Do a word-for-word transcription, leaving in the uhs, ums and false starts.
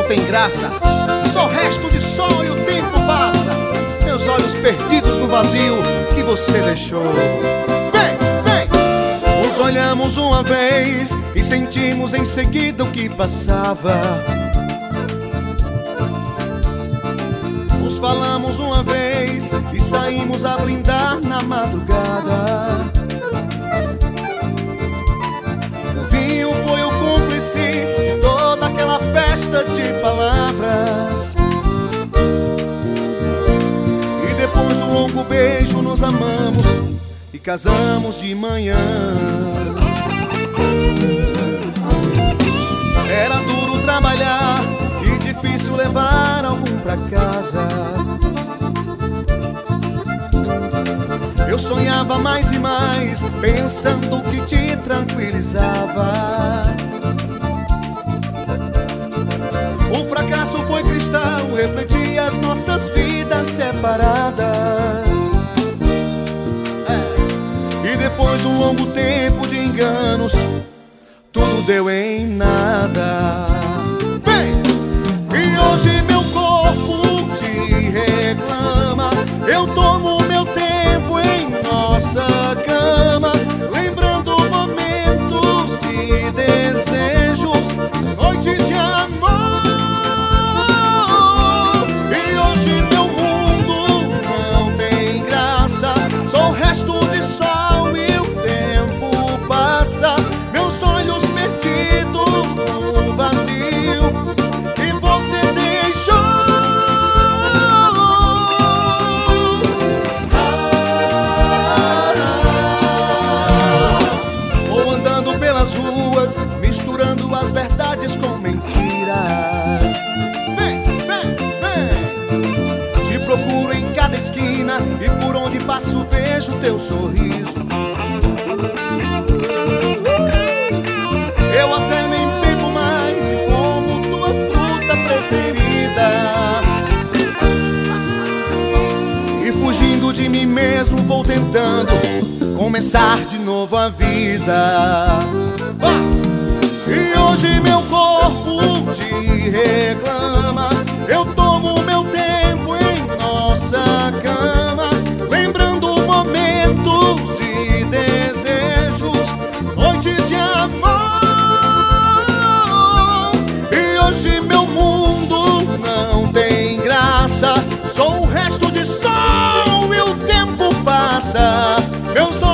tem graça, só resto de sol e o tempo passa. Meus olhos perdidos no vazio que você deixou. Vem, vem! Nos olhamos uma vez e sentimos em seguida o que passava. Nos falamos uma vez e saímos a brindar na madrugada. O vinho foi o cúmplice de toda aquela festa de palavras. E depois do longo beijo nos amamos e casamos de manhã. Era duro trabalhar e difícil levar algum pra casa. Eu sonhava mais e mais, pensando que te tranquilizava. O fracasso foi cristal, refletia as nossas vidas separadas. É. E depois de um longo tempo de enganos, tudo deu em nada. Vem! E hoje meu corpo te reclama. Eu tomo meu tempo em nossa cama, lembrando momentos de desejos, noites de amor. E hoje meu mundo não tem graça, só o resto de sol e o tempo passa. Meus olhos perdidos no vazio e você deixou. Vou andando pelas ruas, misturando as verdades com mentiras. Vem, vem, vem! Te procuro em cada esquina e por onde passo vejo teu sorriso. Eu até nem bebo mais e como tua fruta preferida. E fugindo de mim mesmo vou tentando começar de novo a vida. Ah! E hoje meu corpo te reclama. Eu tomo meu tempo em nossa cama, lembrando momentos de desejos, noites de amor. Sou o resto de sol e o tempo passa. Eu sou